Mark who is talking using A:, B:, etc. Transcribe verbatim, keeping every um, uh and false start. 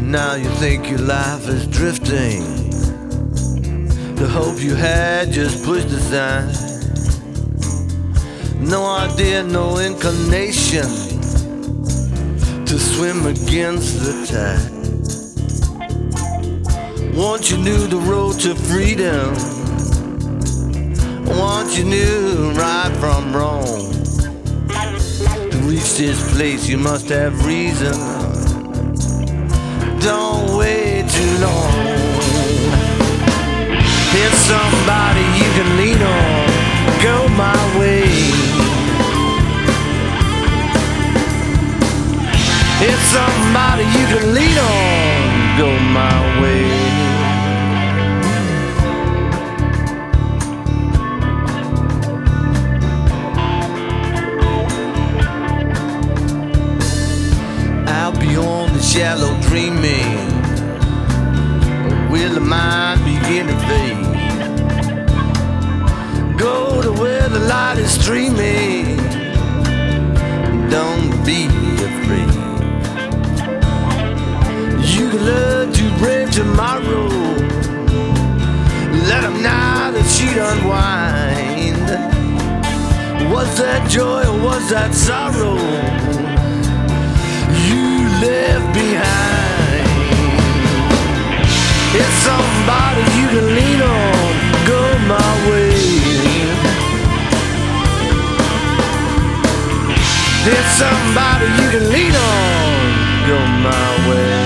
A: Now you think your life is drifting. The hope you had just pushed aside. No idea, no inclination to swim against the tide. Once you knew the road to freedom, once you knew right from wrong, to reach this place you must have reason. Don't wait too long. Here's somebody you can lean on. Go my way. Here's somebody you can lean on. Go my way. Beyond the shallow dreaming, will the mind begin to fade? Go to where the light is streaming. Don't be afraid. You can learn to brave tomorrow. Let them now the sheet unwind. Was that joy or was that sorrow left behind? It's somebody you can lean on. Go my way. There's somebody you can lean on. Go my way.